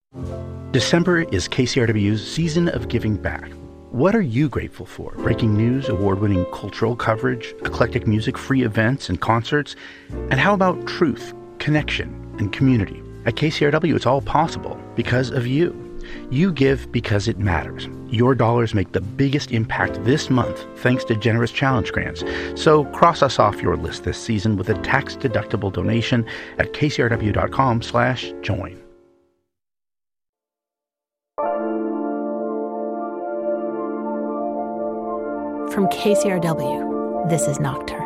December is KCRW's season of giving back. What are you grateful for? Breaking news, award-winning cultural coverage, eclectic music, free events and concerts? And how about truth, connection, and community? At KCRW, it's all possible because of you. You give because it matters. Your dollars make the biggest impact this month thanks to generous challenge grants. So cross us off your list this season with a tax-deductible donation at kcrw.com/join. From KCRW, this is Nocturne.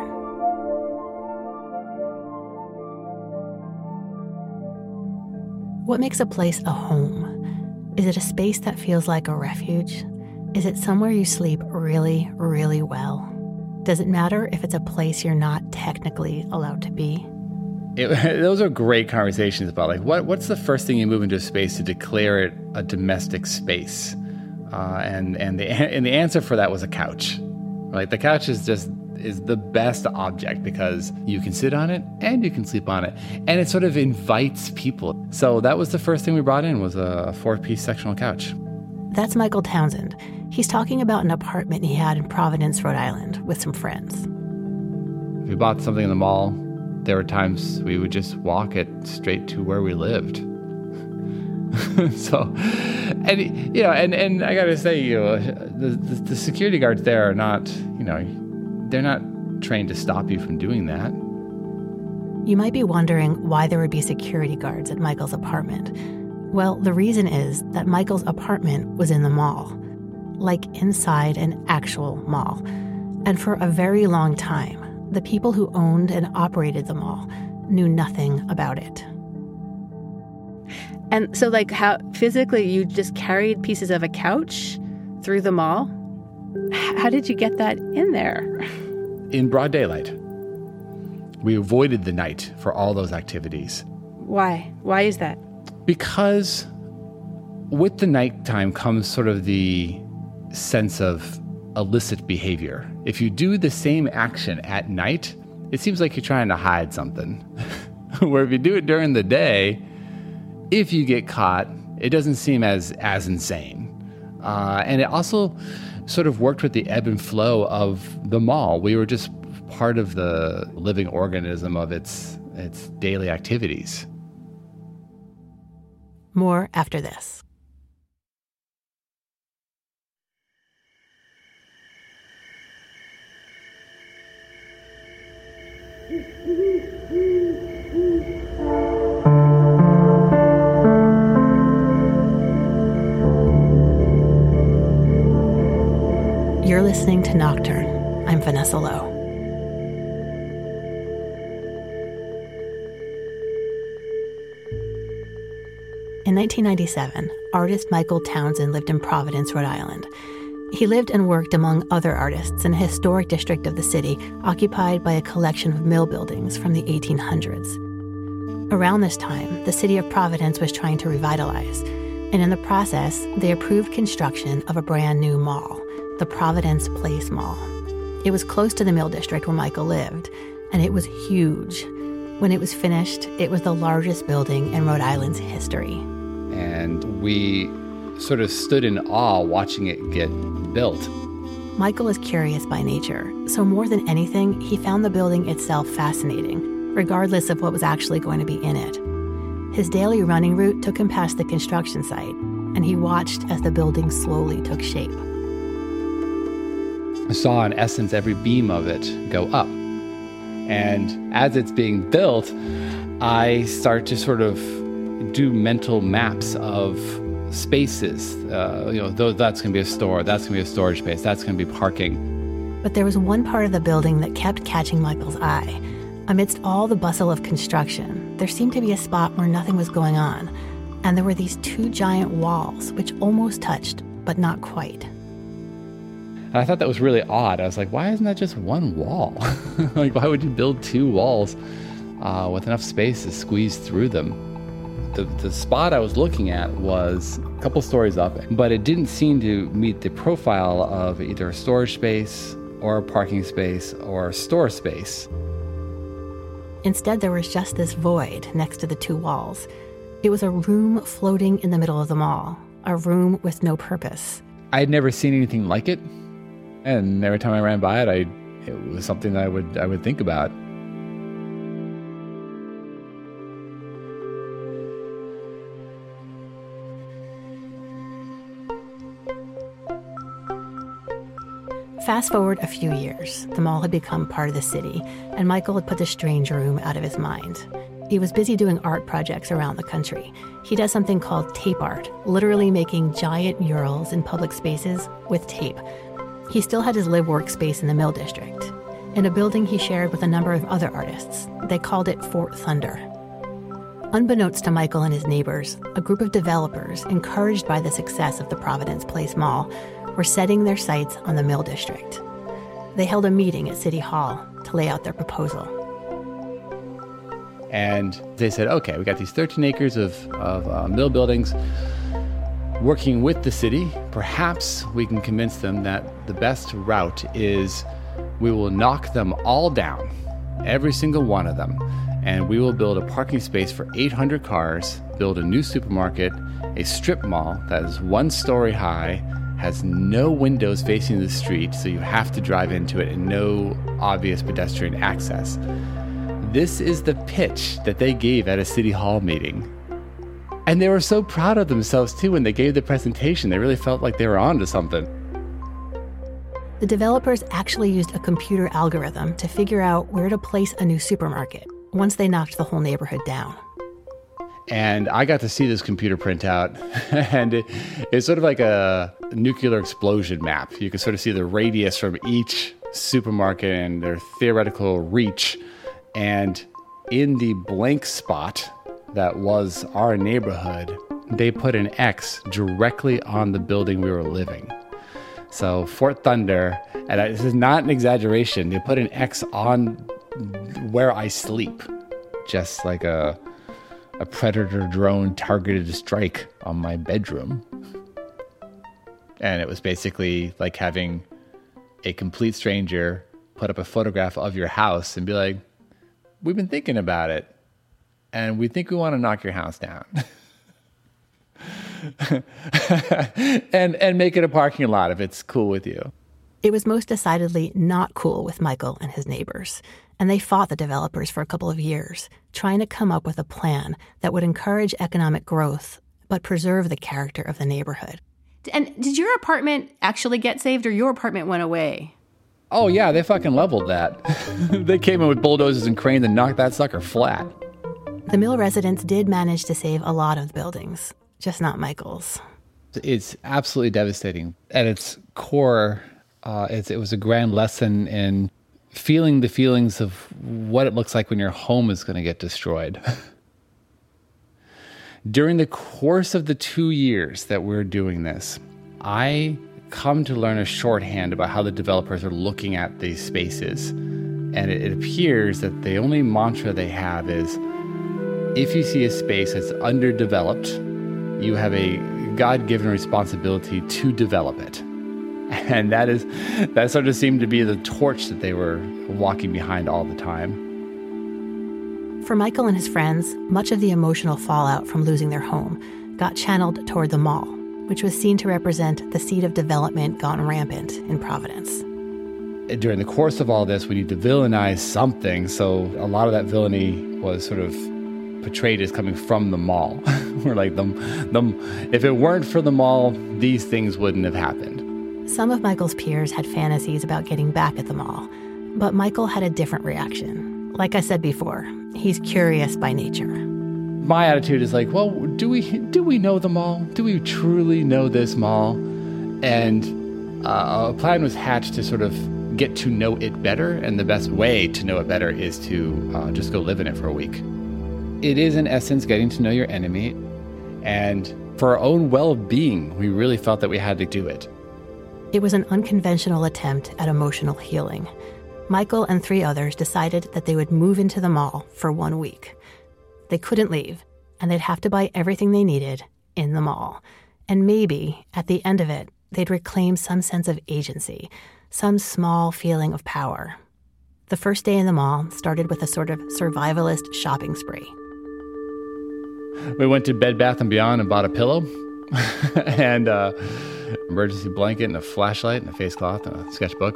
What makes a place a home? Is it a space that feels like a refuge? Is it somewhere you sleep really, really well? Does it matter if it's a place you're not technically allowed to be? Those are great conversations about like what's the first thing you move into a space to declare it a domestic space? And the answer for that was a couch. Right, the couch is the best object because you can sit on it and you can sleep on it, and it sort of invites people. So that was the first thing we brought in was a 4-piece sectional couch. That's Michael Townsend. He's talking about an apartment he had in Providence, Rhode Island, with some friends. If we bought something in the mall, there were times we would just walk it straight to where we lived. So, and I gotta say, the security guards there are not, they're not trained to stop you from doing that. You might be wondering why there would be security guards at Michael's apartment. Well, the reason is that Michael's apartment was in the mall, like inside an actual mall. And for a very long time, the people who owned and operated the mall knew nothing about it. And so, how physically you just carried pieces of a couch through the mall? How did you get that in there? In broad daylight. We avoided the night for all those activities. Why? Why is that? Because with the nighttime comes sort of the sense of illicit behavior. If you do the same action at night, it seems like you're trying to hide something. Where if you do it during the day, if you get caught, it doesn't seem as insane. And it also sort of worked with the ebb and flow of the mall. We were just part of the living organism of its daily activities. More after this. You're listening to Nocturne. I'm Vanessa Lowe. In 1997, artist Michael Townsend lived in Providence, Rhode Island. He lived and worked among other artists in a historic district of the city occupied by a collection of mill buildings from the 1800s. Around this time, the city of Providence was trying to revitalize, and in the process, they approved construction of a brand new mall, the Providence Place Mall. It was close to the mill district where Michael lived, and it was huge. When it was finished, it was the largest building in Rhode Island's history. And we sort of stood in awe watching it get built. Michael is curious by nature, so more than anything, he found the building itself fascinating, regardless of what was actually going to be in it. His daily running route took him past the construction site, and he watched as the building slowly took shape. I saw, in essence, every beam of it go up. And as it's being built, I start to sort of do mental maps of spaces. That's going to be a store, that's going to be a storage space, that's going to be parking. But there was one part of the building that kept catching Michael's eye. Amidst all the bustle of construction, there seemed to be a spot where nothing was going on, and there were these two giant walls which almost touched, but not quite. And I thought that was really odd. I was like, why isn't that just one wall? Like, why would you build two walls with enough space to squeeze through them? The spot I was looking at was a couple stories up, but it didn't seem to meet the profile of either a storage space or a parking space or a store space. Instead, there was just this void next to the two walls. It was a room floating in the middle of the mall, a room with no purpose. I had never seen anything like it, and every time I ran by it, it was something that I would think about. Fast forward a few years, the mall had become part of the city, and Michael had put the strange room out of his mind. He was busy doing art projects around the country. He does something called tape art, literally making giant murals in public spaces with tape. He still had his live workspace in the Mill District, in a building he shared with a number of other artists. They called it Fort Thunder. Unbeknownst to Michael and his neighbors, a group of developers, encouraged by the success of the Providence Place Mall, were setting their sights on the Mill District. They held a meeting at City Hall to lay out their proposal. And they said, okay, we got these 13 acres of mill buildings. Working with the city, perhaps we can convince them that the best route is we will knock them all down, every single one of them, and we will build a parking space for 800 cars, build a new supermarket, a strip mall that is 1 story high, has no windows facing the street, so you have to drive into it, and no obvious pedestrian access. This is the pitch that they gave at a City Hall meeting. And they were so proud of themselves, too, when they gave the presentation. They really felt like they were onto something. The developers actually used a computer algorithm to figure out where to place a new supermarket once they knocked the whole neighborhood down. And I got to see this computer printout, and it's sort of like a nuclear explosion map. You can sort of see the radius from each supermarket and their theoretical reach. And in the blank spot that was our neighborhood, they put an X directly on the building we were living. So Fort Thunder, and this is not an exaggeration, they put an X on where I sleep, just like a predator drone targeted a strike on my bedroom. And it was basically like having a complete stranger put up a photograph of your house and be like, we've been thinking about it, and we think we want to knock your house down. and make it a parking lot if it's cool with you. It was most decidedly not cool with Michael and his neighbors, and they fought the developers for a couple of years, trying to come up with a plan that would encourage economic growth but preserve the character of the neighborhood. And did your apartment actually get saved, or your apartment went away? Oh yeah, they fucking leveled that. They came in with bulldozers and cranes and knocked that sucker flat. The Mill residents did manage to save a lot of the buildings, just not Michael's. It's absolutely devastating. At its core, it was a grand lesson in feeling the feelings of what it looks like when your home is going to get destroyed. During the course of the 2 years that we're doing this, I come to learn a shorthand about how the developers are looking at these spaces. And it appears that the only mantra they have is, if you see a space that's underdeveloped, you have a God-given responsibility to develop it. And that sort of seemed to be the torch that they were walking behind all the time. For Michael and his friends, much of the emotional fallout from losing their home got channeled toward the mall, which was seen to represent the seed of development gone rampant in Providence. During the course of all this, we need to villainize something, so a lot of that villainy was sort of portrayed as coming from the mall. We're like, if it weren't for the mall, these things wouldn't have happened. Some of Michael's peers had fantasies about getting back at the mall, but Michael had a different reaction. Like I said before, he's curious by nature. My attitude is like, well, do we know the mall? Do we truly know this mall? And a plan was hatched to sort of get to know it better, and the best way to know it better is to just go live in it for a week. It is, in essence, getting to know your enemy, and for our own well-being, we really felt that we had to do it. It was an unconventional attempt at emotional healing. Michael and 3 others decided that they would move into the mall for 1 week. They couldn't leave, and they'd have to buy everything they needed in the mall. And maybe, at the end of it, they'd reclaim some sense of agency, some small feeling of power. The first day in the mall started with a sort of survivalist shopping spree. We went to Bed Bath & Beyond and bought a pillow and emergency blanket and a flashlight and a face cloth and a sketchbook.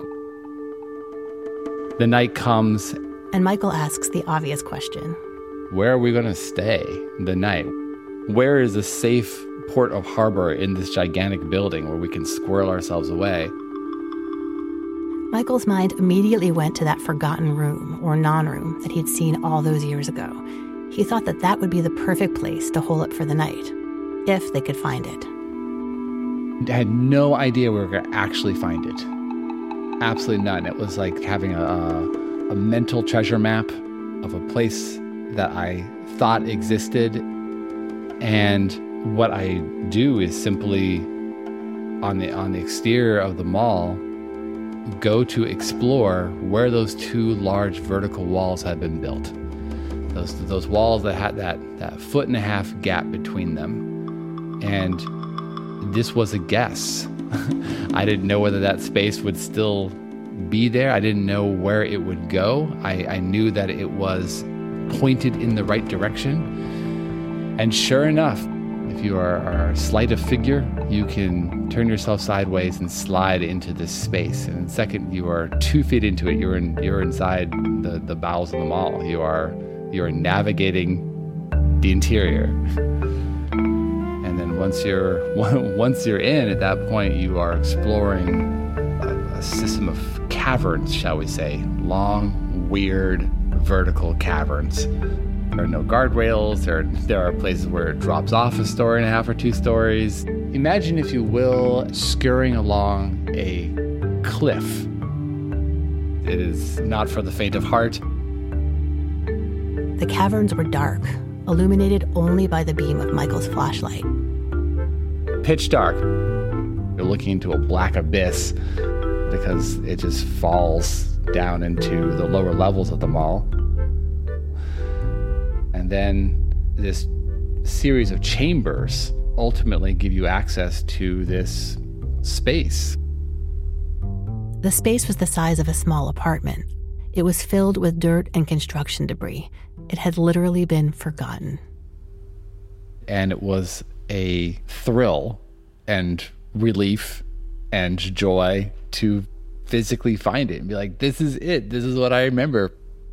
The night comes. And Michael asks the obvious question. Where are we going to stay the night? Where is a safe port of harbor in this gigantic building where we can squirrel ourselves away? Michael's mind immediately went to that forgotten room or non-room that he'd seen all those years ago. He thought that that would be the perfect place to hole up for the night, if they could find it. I had no idea we were going to actually find it. Absolutely none. It was like having a mental treasure map of a place that I thought existed. And what I do is simply, on the exterior of the mall, go to explore where those two large vertical walls had been built. Those walls that had that 1.5-foot gap between them. And this was a guess. I didn't know whether that space would still be there. I didn't know where it would go. I knew that it was pointed in the right direction. And sure enough, if you are slight of figure, you can turn yourself sideways and slide into this space. And in a second, you are 2 feet into it. You're inside the bowels of the mall. You are navigating the interior. And then once you're in, at that point, you are exploring a system of caverns, shall we say, long, weird, vertical caverns. There are no guardrails. There are places where it drops off 1.5 stories or 2 stories. Imagine, if you will, scurrying along a cliff. It is not for the faint of heart. The caverns were dark, illuminated only by the beam of Michael's flashlight. Pitch dark. You're looking into a black abyss because it just falls down into the lower levels of the mall. And then this series of chambers ultimately give you access to this space. The space was the size of a small apartment. It was filled with dirt and construction debris. It had literally been forgotten. And it was a thrill and relief and joy to physically find it and be like, this is it. This is what I remember.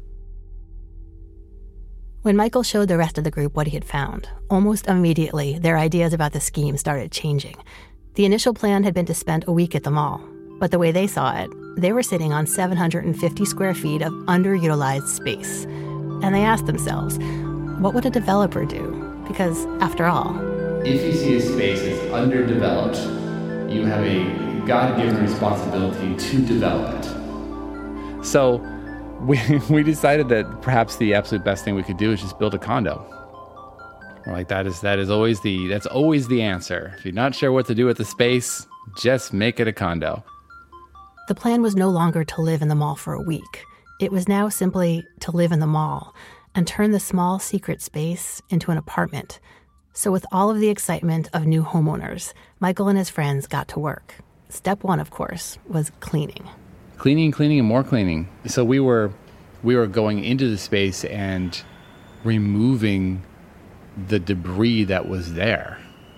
When Michael showed the rest of the group what he had found, almost immediately their ideas about the scheme started changing. The initial plan had been to spend a week at the mall, but the way they saw it, they were sitting on 750 square feet of underutilized space. And they asked themselves, what would a developer do? Because, after all, if you see a space that's underdeveloped, you have a God-given responsibility to develop it. So we decided that perhaps the absolute best thing we could do is just build a condo. We're like, that's always the answer. If you're not sure what to do with the space, just make it a condo. The plan was no longer to live in the mall for a week. It was now simply to live in the mall and turn the small secret space into an apartment. So with all of the excitement of new homeowners, Michael and his friends got to work. Step one, of course, was cleaning. Cleaning, and more cleaning. So we were going into the space and removing the debris that was there,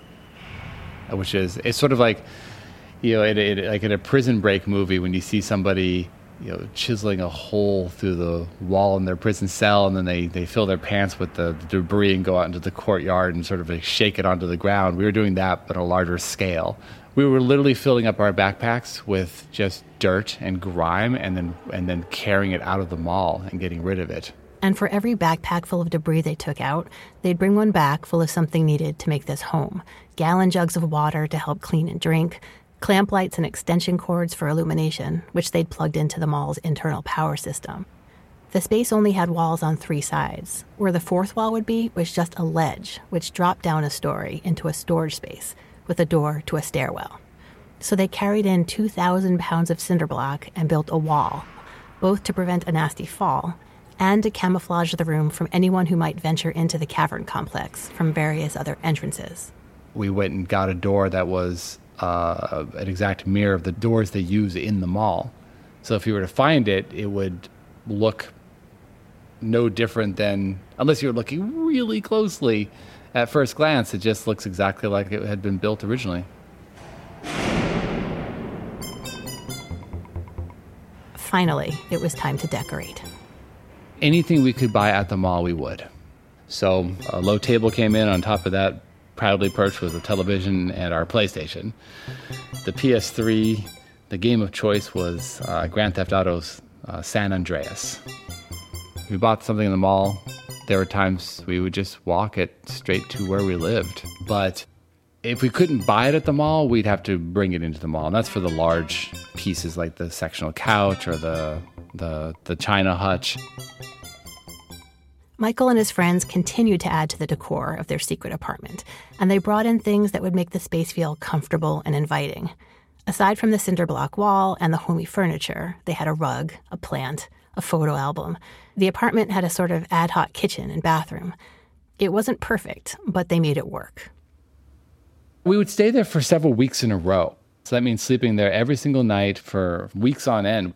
which is, it's sort of like, like in a Prison Break movie when you see somebody, chiseling a hole through the wall in their prison cell, and then they fill their pants with the debris and go out into the courtyard and sort of like shake it onto the ground. We were doing that, but on a larger scale. We were literally filling up our backpacks with just dirt and grime and then carrying it out of the mall and getting rid of it. And for every backpack full of debris they took out, they'd bring one back full of something needed to make this home. Gallon jugs of water to help clean and drink, clamp lights and extension cords for illumination, which they'd plugged into the mall's internal power system. The space only had walls on 3 sides. Where the 4th wall would be was just a ledge, which dropped down a story into a storage space with a door to a stairwell. So they carried in 2,000 pounds of cinder block and built a wall, both to prevent a nasty fall and to camouflage the room from anyone who might venture into the cavern complex from various other entrances. We went and got a door that was an exact mirror of the doors they use in the mall. So if you were to find it, it would look no different than, unless you were looking really closely at first glance, it just looks exactly like it had been built originally. Finally, it was time to decorate. Anything we could buy at the mall, we would. So a low table came in. On top of that, proudly perched was a television and our PlayStation. The PS3, the game of choice was Grand Theft Auto's San Andreas. If we bought something in the mall, there were times we would just walk it straight to where we lived. But if we couldn't buy it at the mall, we'd have to bring it into the mall. And that's for the large pieces like the sectional couch or the china hutch. Michael and his friends continued to add to the decor of their secret apartment, and they brought in things that would make the space feel comfortable and inviting. Aside from the cinder block wall and the homey furniture, they had a rug, a plant, a photo album. The apartment had a sort of ad hoc kitchen and bathroom. It wasn't perfect, but they made it work. We would stay there for several weeks in a row. So that means sleeping there every single night for weeks on end.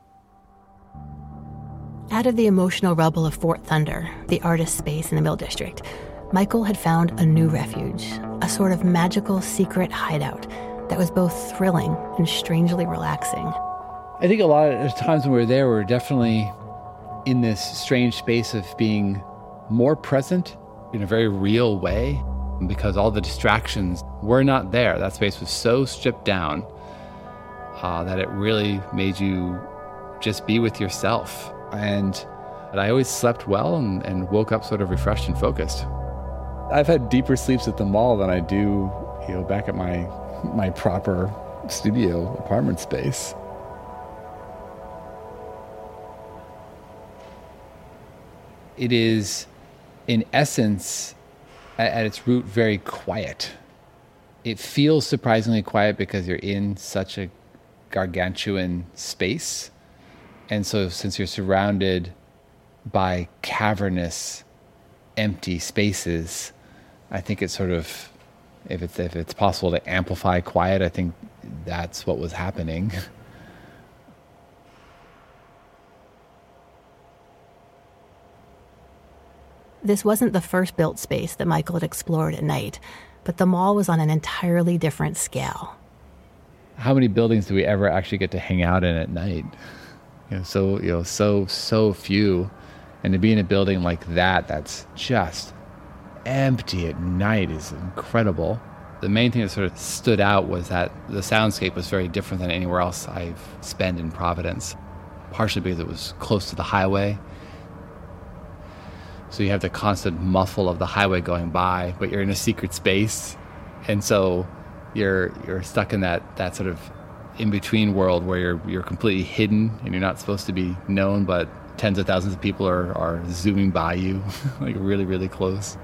Out of the emotional rubble of Fort Thunder, the artist space in the Mill District, Michael had found a new refuge, a sort of magical secret hideout that was both thrilling and strangely relaxing. I think a lot of times when we were there, we were definitely in this strange space of being more present in a very real way because all the distractions were not there. That space was so stripped down that it really made you just be with yourself. And I always slept well and woke up sort of refreshed and focused. I've had deeper sleeps at the mall than I do, back at my proper studio apartment space. It is, in essence, at its root, very quiet. It feels surprisingly quiet because you're in such a gargantuan space. And so since you're surrounded by cavernous, empty spaces, I think it's sort of, if it's possible to amplify quiet, I think that's what was happening. This wasn't the first built space that Michael had explored at night, but the mall was on an entirely different scale. How many buildings do we ever actually get to hang out in at night? So few. And to be in a building like that, that's just empty at night is incredible. The main thing that sort of stood out was that the soundscape was very different than anywhere else I've spent in Providence, partially because it was close to the highway. So you have the constant muffle of the highway going by, but you're in a secret space. And so you're stuck in that sort of in-between world where you're completely hidden and you're not supposed to be known, but tens of thousands of people are zooming by you, like really, really close.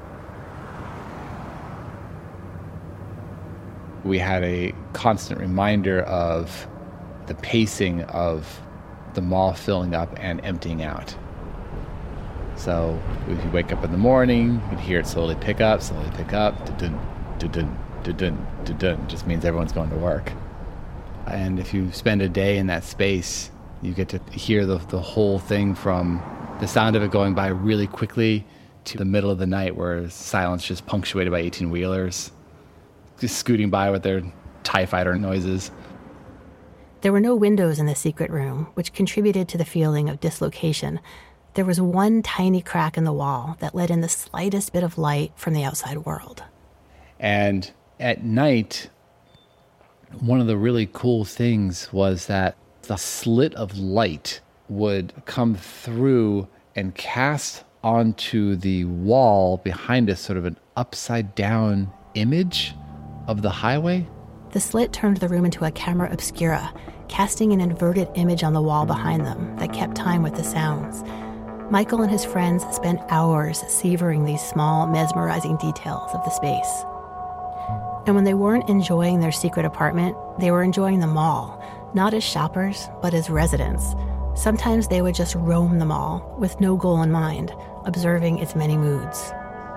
We had a constant reminder of the pacing of the mall filling up and emptying out. So if you wake up in the morning, you'd hear it slowly pick up, da-dun, da-dun, da-dun, da-dun. Just means everyone's going to work. And if you spend a day in that space, you get to hear the whole thing from the sound of it going by really quickly to the middle of the night where silence just punctuated by 18-wheelers just scooting by with their TIE fighter noises. There were no windows in the secret room, which contributed to the feeling of dislocation. There was one tiny crack in the wall that let in the slightest bit of light from the outside world. And at night, one of the really cool things was that the slit of light would come through and cast onto the wall behind us sort of an upside-down image of the highway. The slit turned the room into a camera obscura, casting an inverted image on the wall behind them that kept time with the sounds. Michael and his friends spent hours savoring these small, mesmerizing details of the space. And when they weren't enjoying their secret apartment, they were enjoying the mall, not as shoppers, but as residents. Sometimes they would just roam the mall with no goal in mind, observing its many moods.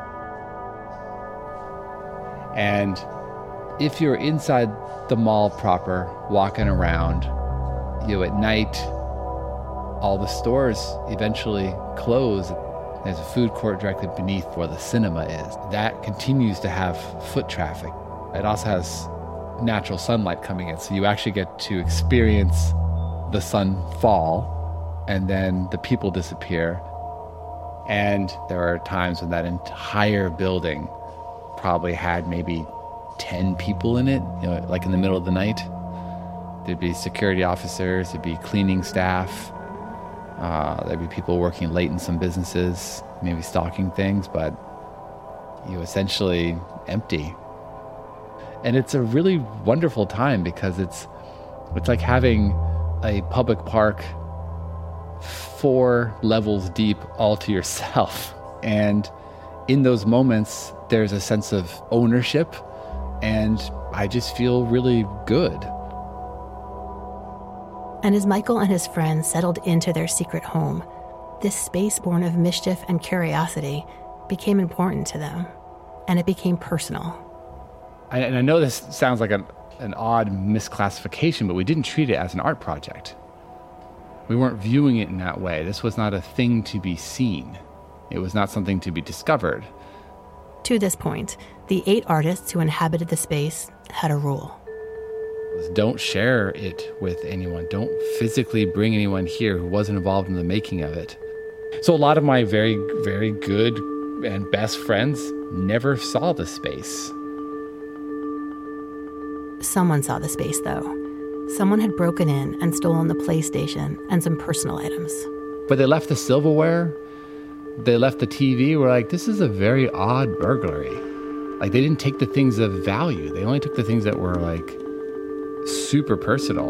And if you're inside the mall proper, walking around, at night, all the stores eventually close There's a food court directly beneath where the cinema is. That continues to have foot traffic. It also has natural sunlight coming in, so you actually get to experience the sun fall, and then the people disappear. And there are times when that entire building probably had maybe 10 people in it, like in the middle of the night. There'd be security officers, there'd be cleaning staff, there'd be people working late in some businesses, maybe stocking things, but essentially empty. And it's a really wonderful time because it's like having a public park 4 levels deep all to yourself. And in those moments, there's a sense of ownership, and I just feel really good. And as Michael and his friends settled into their secret home, this space born of mischief and curiosity became important to them, and it became personal. And I know this sounds like an odd misclassification, but we didn't treat it as an art project. We weren't viewing it in that way. This was not a thing to be seen. It was not something to be discovered. To this point, the 8 artists who inhabited the space had a rule. Don't share it with anyone. Don't physically bring anyone here who wasn't involved in the making of it. So a lot of my very, very good and best friends never saw the space. Someone saw the space, though. Someone had broken in and stolen the PlayStation and some personal items. But they left the silverware. They left the TV. We're like, this is a very odd burglary. Like, they didn't take the things of value. They only took the things that were, like, super personal.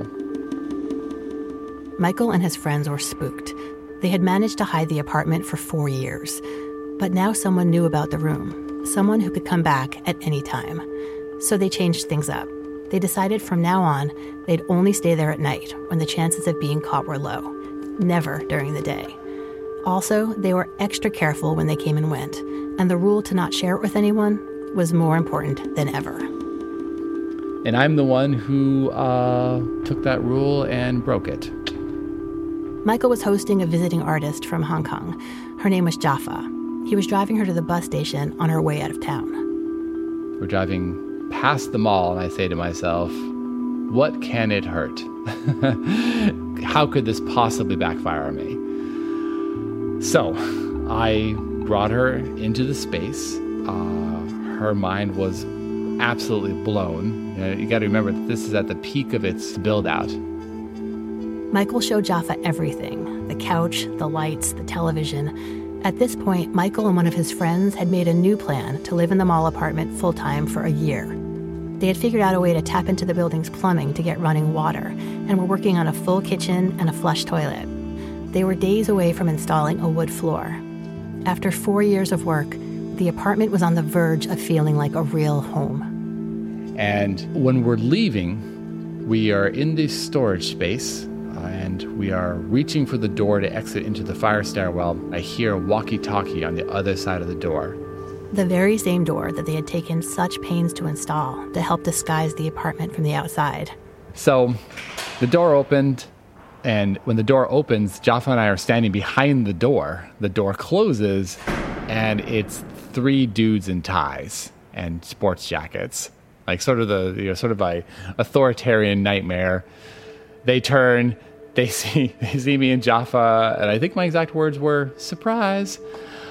Michael and his friends were spooked. They had managed to hide the apartment for 4 years. But now someone knew about the room. Someone who could come back at any time. So they changed things up. They decided from now on, they'd only stay there at night when the chances of being caught were low. Never during the day. Also, they were extra careful when they came and went, and the rule to not share it with anyone was more important than ever. And I'm the one who took that rule and broke it. Michael was hosting a visiting artist from Hong Kong. Her name was Jaffa. He was driving her to the bus station on her way out of town. We're driving past the mall, and I say to myself, what can it hurt? How could this possibly backfire on me? So I brought her into the space. Her mind was absolutely blown. You got to remember that this is at the peak of its build-out. Michael showed Jaffa everything: the couch, the lights, the television. At this point, Michael and one of his friends had made a new plan to live in the mall apartment full-time for a year. They had figured out a way to tap into the building's plumbing to get running water, and were working on a full kitchen and a flush toilet. They were days away from installing a wood floor. After 4 years of work, the apartment was on the verge of feeling like a real home. And when we're leaving, we are in this storage space, and we are reaching for the door to exit into the fire stairwell. I hear a walkie-talkie on the other side of the door. The very same door that they had taken such pains to install to help disguise the apartment from the outside. So the door opened, and when the door opens, Jaffa and I are standing behind the door. The door closes, and it's 3 dudes in ties and sports jackets. Like sort of my authoritarian nightmare. They turn, they see me and Jaffa, and I think my exact words were, surprise.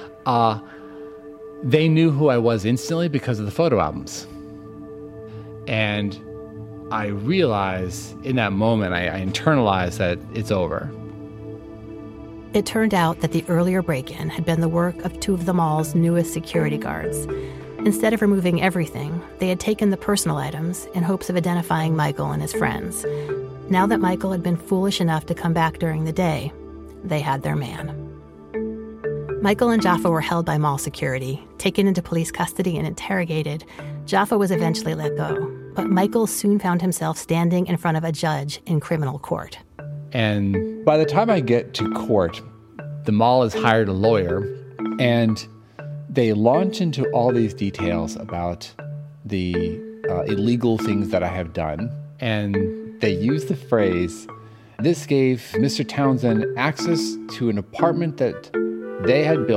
They knew who I was instantly because of the photo albums. And I realized in that moment, I internalized that it's over. It turned out that the earlier break-in had been the work of 2 of the mall's newest security guards. Instead of removing everything, they had taken the personal items in hopes of identifying Michael and his friends. Now that Michael had been foolish enough to come back during the day, they had their man. Michael and Jaffa were held by mall security, taken into police custody and interrogated. Jaffa was eventually let go, but Michael soon found himself standing in front of a judge in criminal court. And by the time I get to court, the mall has hired a lawyer, and they launch into all these details about the illegal things that I have done. And they use the phrase, this gave Mr. Townsend access to an apartment that they had built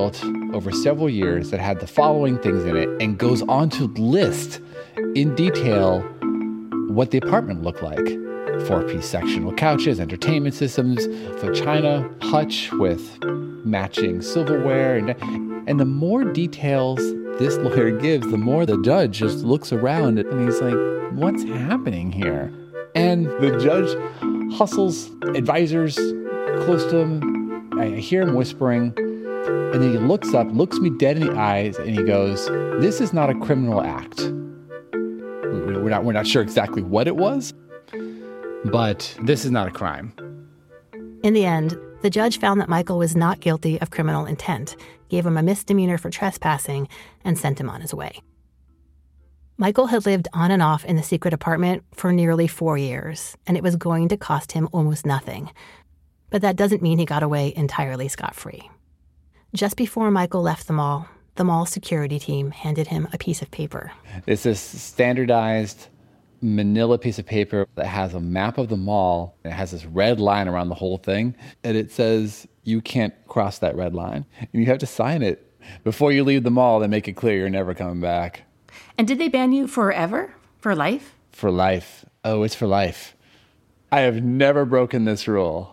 over several years that had the following things in it, and goes on to list in detail what the apartment looked like. 4-piece sectional couches, entertainment systems, the china hutch with matching silverware. And the more details this lawyer gives, the more the judge just looks around and he's like, what's happening here? And the judge hustles advisors close to him. I hear him whispering, and then he looks up, looks me dead in the eyes, and he goes, this is not a criminal act. We're not sure exactly what it was, but this is not a crime. In the end, the judge found that Michael was not guilty of criminal intent, gave him a misdemeanor for trespassing, and sent him on his way. Michael had lived on and off in the secret apartment for nearly 4 years, and it was going to cost him almost nothing. But that doesn't mean he got away entirely scot-free. Just before Michael left the mall security team handed him a piece of paper. It's this standardized manila piece of paper that has a map of the mall. It has this red line around the whole thing, and it says you can't cross that red line. And you have to sign it before you leave the mall and make it clear you're never coming back. And did they ban you forever? For life? For life. Oh, it's for life. I have never broken this rule.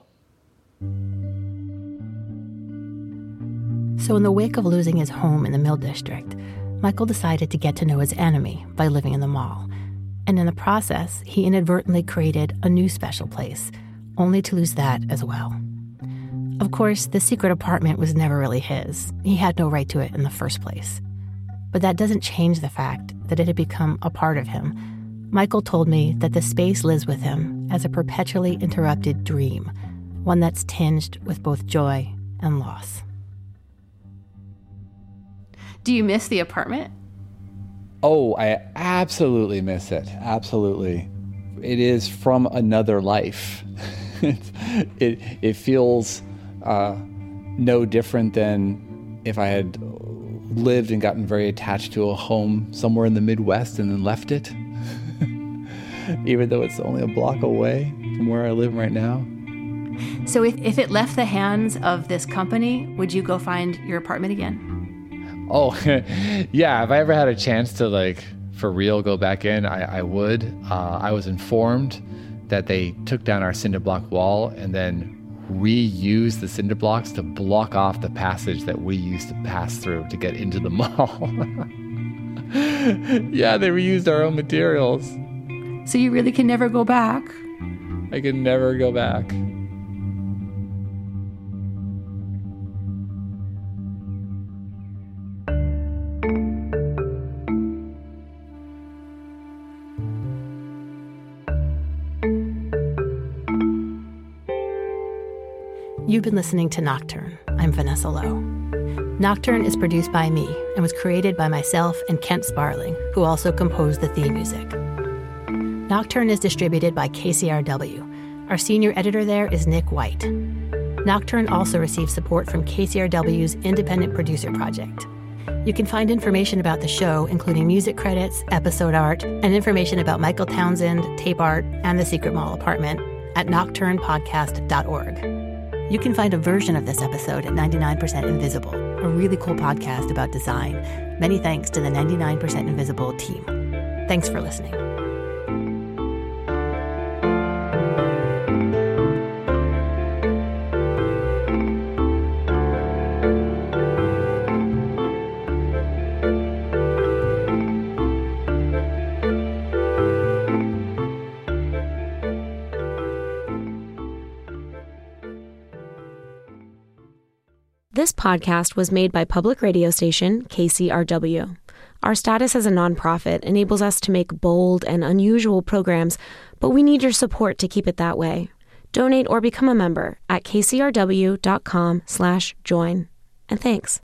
So in the wake of losing his home in the Mill District, Michael decided to get to know his enemy by living in the mall. And in the process, he inadvertently created a new special place, only to lose that as well. Of course, the secret apartment was never really his. He had no right to it in the first place. But that doesn't change the fact that it had become a part of him. Michael told me that the space lives with him as a perpetually interrupted dream, one that's tinged with both joy and loss. Do you miss the apartment? Oh, I absolutely miss it. Absolutely. It is from another life. It feels no different than if I had lived and gotten very attached to a home somewhere in the Midwest and then left it, even though it's only a block away from where I live right now. So if it left the hands of this company, would you go find your apartment again? Oh, yeah. If I ever had a chance to, for real go back in, I would. I was informed that they took down our cinder block wall and then reused the cinder blocks to block off the passage that we used to pass through to get into the mall. Yeah, they reused our own materials. So you really can never go back? I can never go back. You've been listening to Nocturne. I'm Vanessa Lowe. Nocturne is produced by me and was created by myself and Kent Sparling, who also composed the theme music. Nocturne is distributed by KCRW. Our senior editor there is Nick White. Nocturne also receives support from KCRW's Independent Producer Project. You can find information about the show, including music credits, episode art, and information about Michael Townsend, tape art, and the Secret Mall apartment at nocturnepodcast.org. You can find a version of this episode at 99% Invisible, a really cool podcast about design. Many thanks to the 99% Invisible team. Thanks for listening. This podcast was made by public radio station KCRW. Our status as a nonprofit enables us to make bold and unusual programs, but we need your support to keep it that way. Donate or become a member at kcrw.com/join. And thanks.